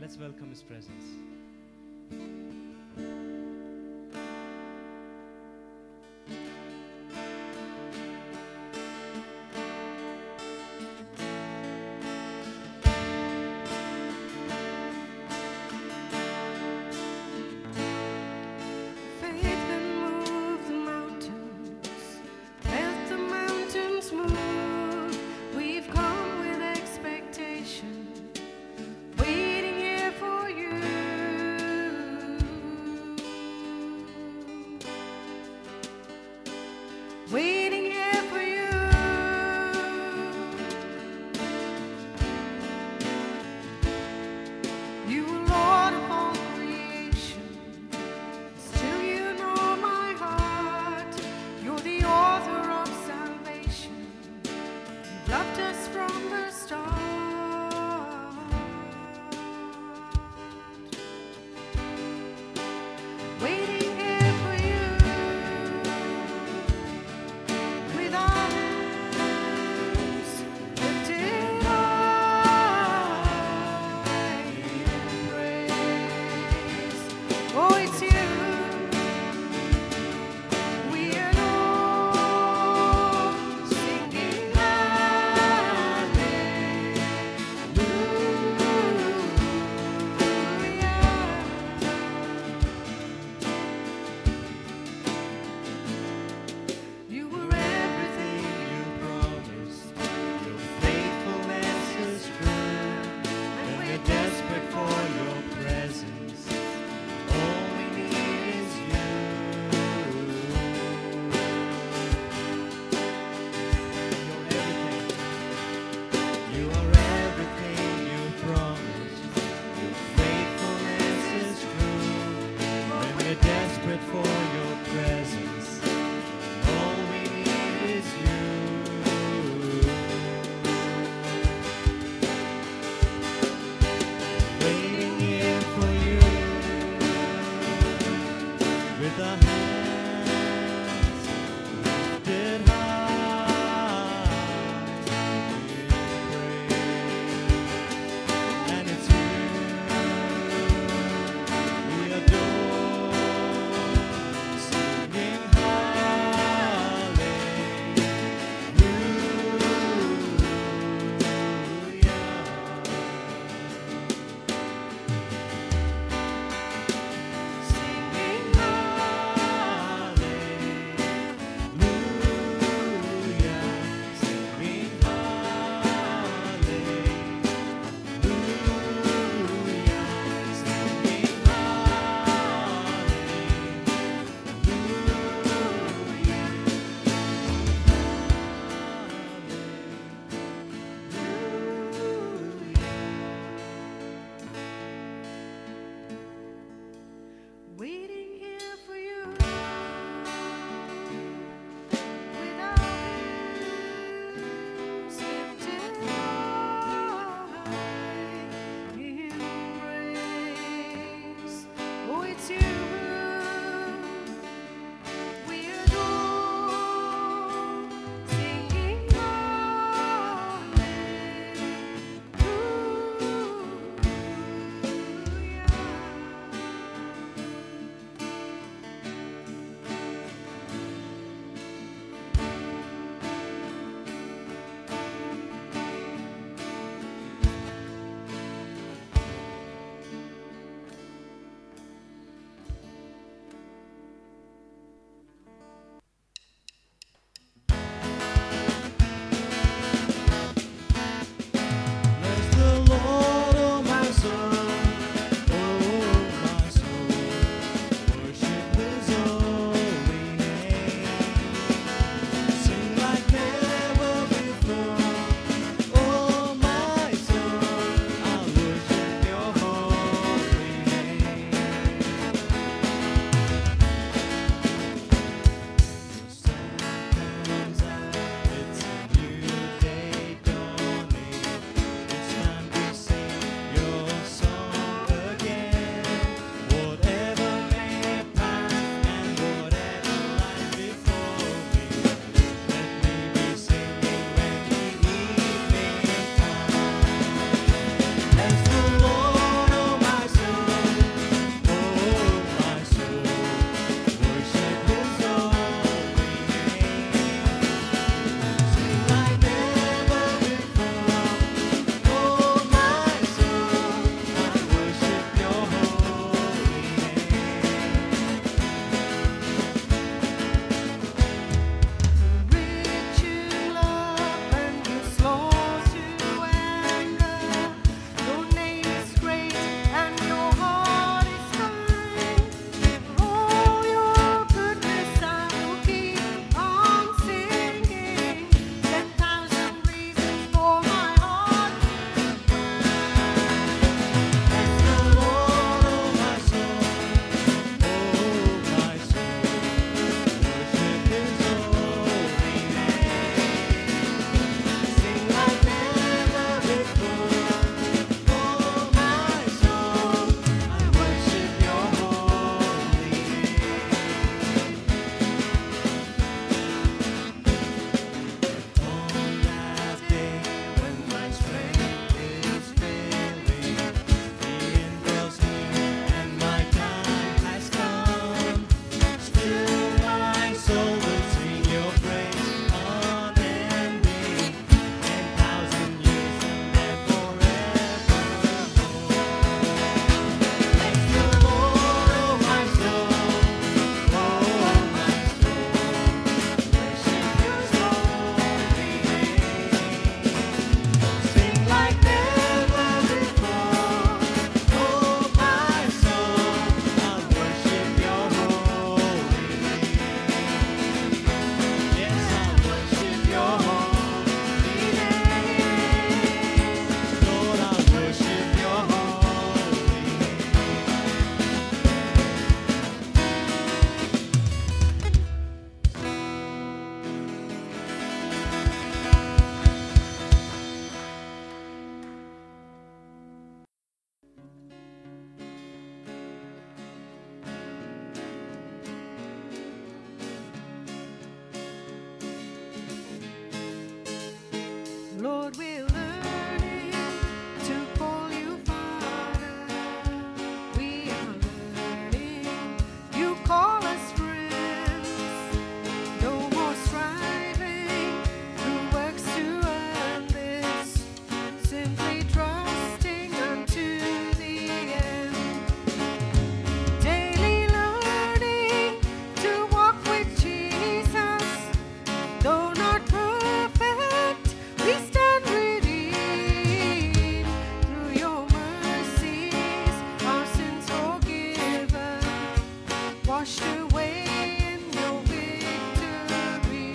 Let's welcome His presence. Waiting here for you. Though not perfect, we stand redeemed. Through your mercies, our sins forgiven, washed away in your victory.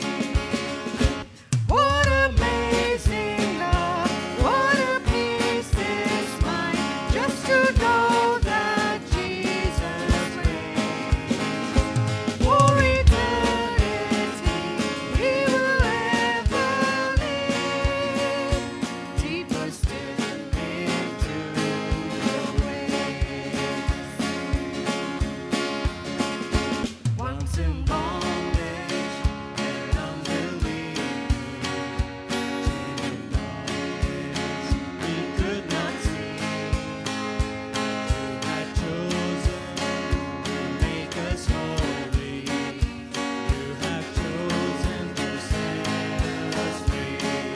What amazing love, what a peace is mine, just to know that Jesus reigns. For eternity, He will ever live, deeper still into your ways. Once in bondage and unbelief, we could not see. You had chosen to make us holy. You have chosen to set us free.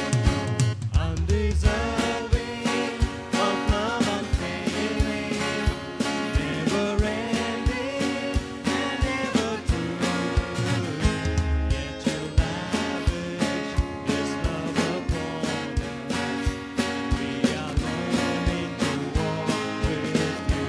Undeserving of love unfailing, never ending and ever true. Yet you lavish this love upon us. We are learning to walk with you.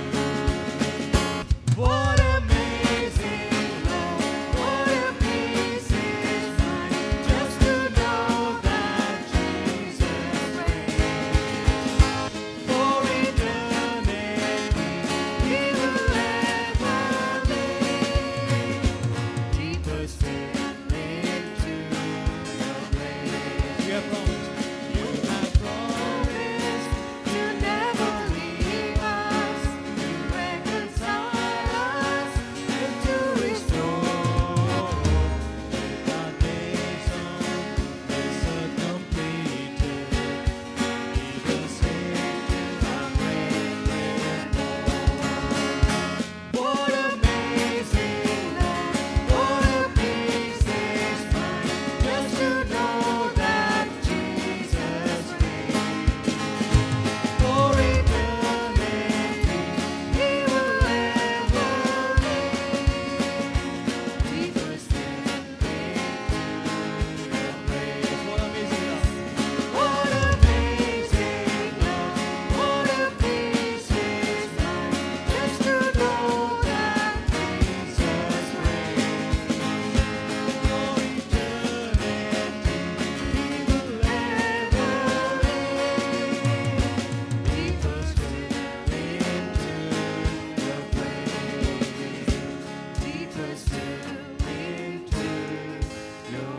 What amazing love, what a peace is mine, just to know that Jesus reigns. For eternity, He will ever live, deeper still into your grace. You have promised to never leave us, to reconcile us, and to restore. With our days on this earth completed, even Savior, our great What amazing love, what a peace is mine, just to know that Jesus reigns. For eternity, He will ever live, deeper still into your grace. What amazing love, what amazing love, what a peace is mine, just to know that Jesus reigns. For eternity, He will ever live, deeper still into your grace, deeper still into your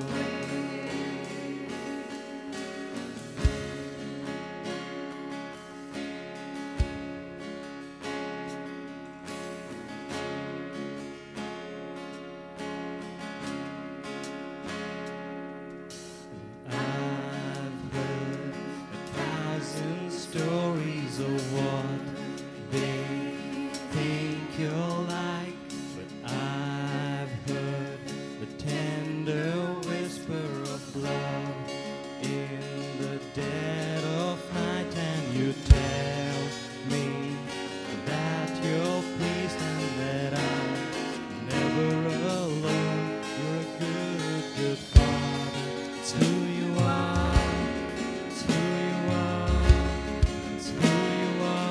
I've heard 1,000 stories of what they think you're like, but I've heard the tender whisper of love in the dead of night, and you tell me that you're pleased and that I'm never alone. You're a good, good Father. It's who you are. It's who you are. It's who you are.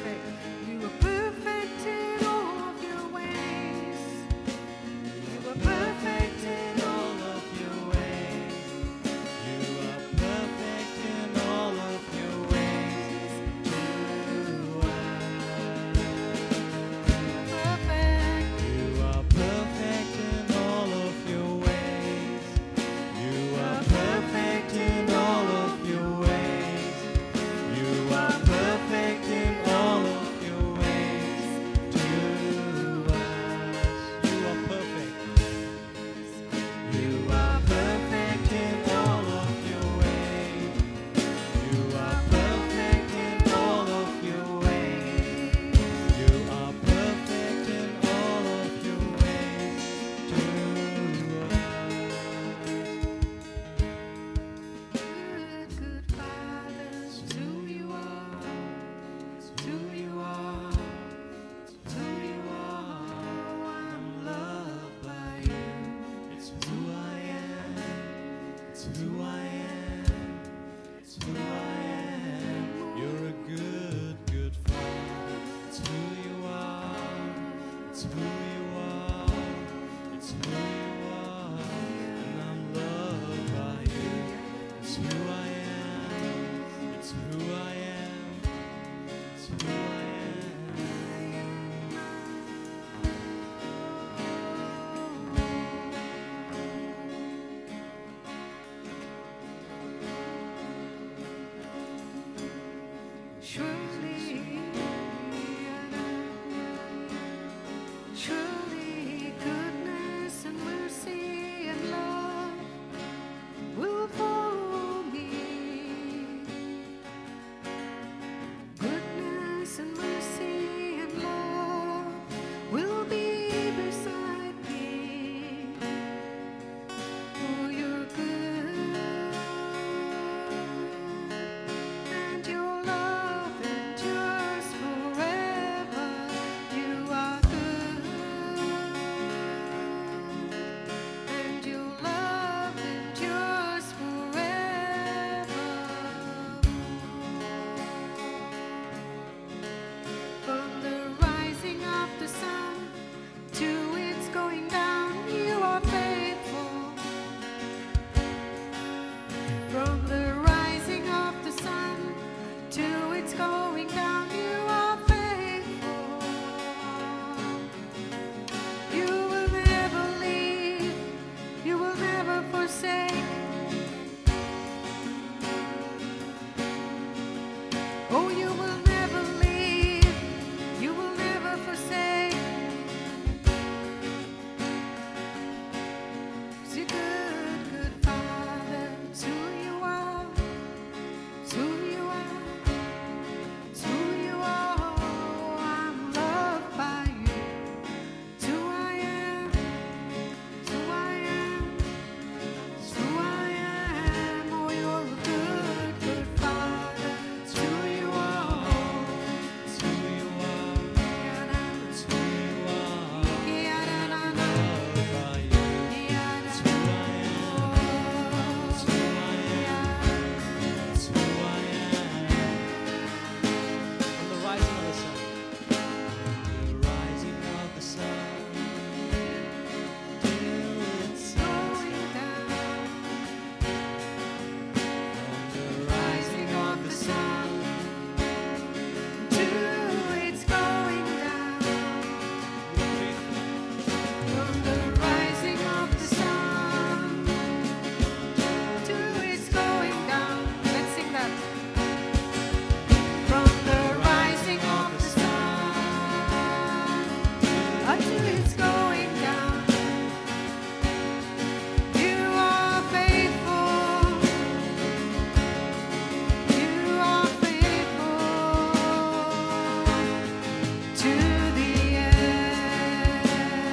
perfect. You are perfect in all of your ways. You are perfect in all of your ways. You are perfect in all of your ways. You Perfect. are perfect in all of your ways. You are perfect in all of your ways. You are perfect in all of your ways to us. You are perfect. You are perfect in all of your ways. You are perfect in all of your ways. You are perfect in all of your ways to us. Good, good Father, it's who you are. It's who you are. It's who you are. I'm loved by you. It's who I am. It's who I am. It's who I am. You're a good, good Father. It's who you are. It's who you are. It's who you are. And I'm loved by you. It's who I am. It's who I am. It's who I am. Surely goodness and mercy and love will follow me. Goodness and mercy and love will be beside me. Oh, you're good, and your love endures forever. You are good, and your love endures forever. From the rising of the sun to its going down, you are faithful. From the rising of the sun to its going down, you are faithful. You will never leave, you will never forsake. Oh, you will never leave, you will never forsake. 'Cause you're good, good Father. It's who you are. It's who you are. It's who you are. I'm loved by you. It's who I am. It's who I am. It's who I am. Oh, you're a good, good Father. It's who you are. It's who you are. It's who you are. Yeah-na-na-na. Loved by you. It's who I am. It's who I am. It's who I am. From the rising of the sun. The rising of the sun. Till it sets. From the rising of the sun. It's going down. From the rising of the sun to its going down. Let's sing that. From the rising of the sun until it's going down. You are faithful. You are faithful to the end.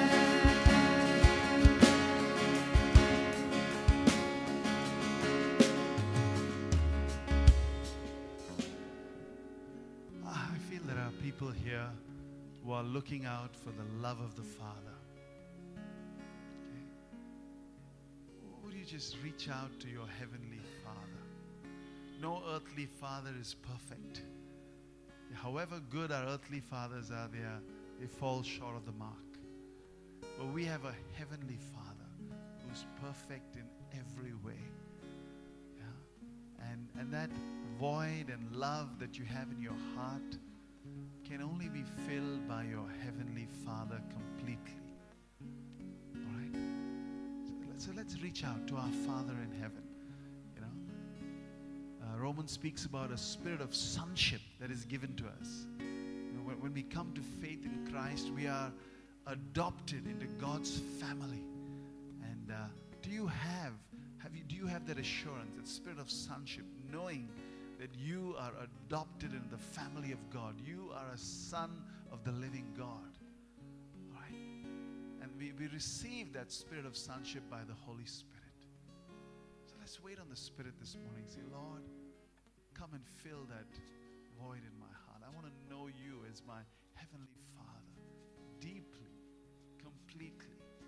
I feel there are people here who are looking out for the love of the Father. Okay. Would you just reach out to your Heavenly Father? No earthly father is perfect. However good our earthly fathers are, they fall short of the mark. But we have a heavenly Father who's perfect in every way. Yeah? And that void and love that you have in your heart can only be filled by your heavenly Father completely. All right? So let's reach out to our Father in heaven. You know, Romans speaks about a spirit of sonship that is given to us. You know, when we come to faith in Christ, we are adopted into God's family. And do you have that assurance, that spirit of sonship, knowing that you are adopted in the family of God? You are a son of the living God. All right? And we receive that spirit of sonship by the Holy Spirit. So let's wait on the Spirit this morning. Say, Lord, come and fill that void in my heart. I want to know you as my heavenly Father, deeply, completely.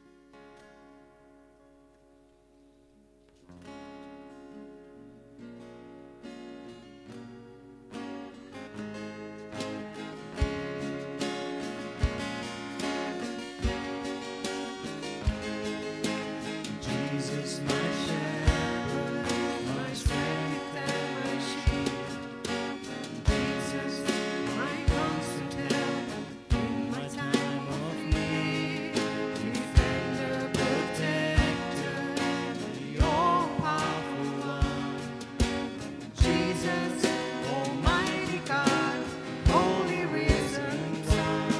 Jesus, my shepherd, my strength and my shield. Jesus, my constant help in my time of need. Defender, protector, the all-powerful one. Jesus, Almighty God, Holy Risen Son.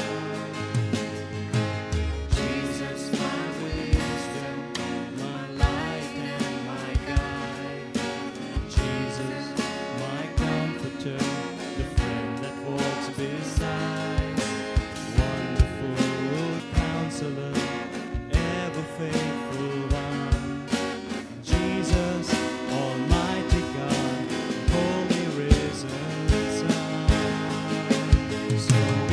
Jesus, my wisdom, my light and my guide. Jesus, my comforter, the friend that walks beside. Wonderful Counselor, ever faithful one. Jesus, Almighty God, Holy Risen Son. So